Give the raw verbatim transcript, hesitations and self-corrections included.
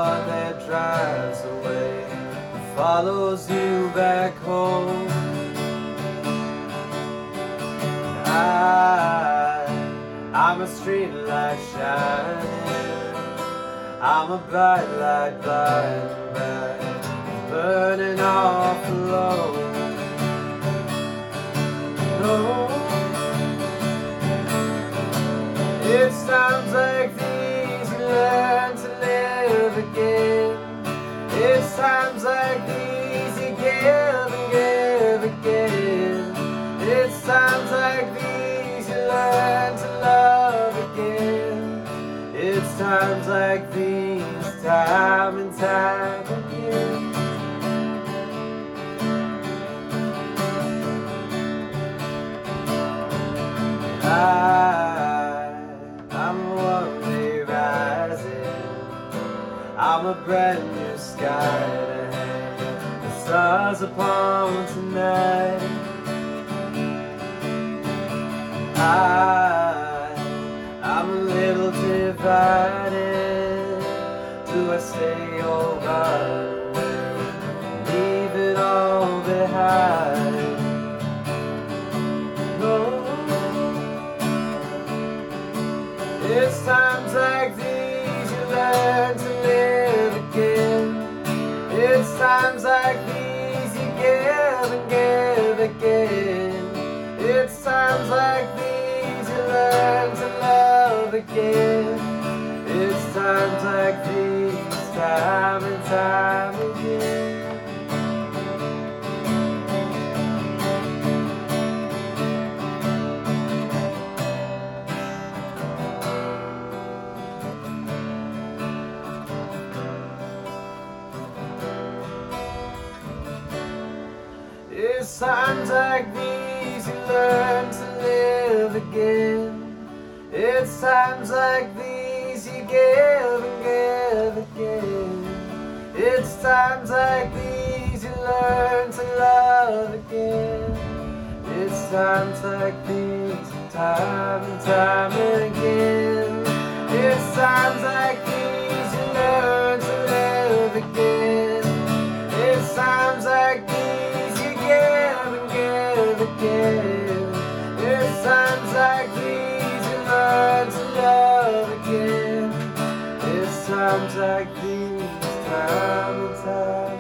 one that drives away and follows you back home. I, I'm a street light shining, I'm a bright light blinding by, burning off alone. No, it's times like these you learn to live again. It's times like these you give and give again. It's times like these you learn to love again. It's times like these, time and time again. I, I'm a one-day rising, I'm a brand new sky to hang the stars upon tonight. I, I'm a little divided, do I stay or run away, leave it all behind? No. It's times like these you learn to live again. It's times like these you give and give again. It's times like these you learn to love again. It's times like these, time and time again. It's times like these you learn to live again. It's times like these you give and give again. It's times like these you learn to love again. It's times like these, time and time again. It's times like these you learn to live again. It's times like these again. It's times like these you learn to love again. It's times like these, time and time.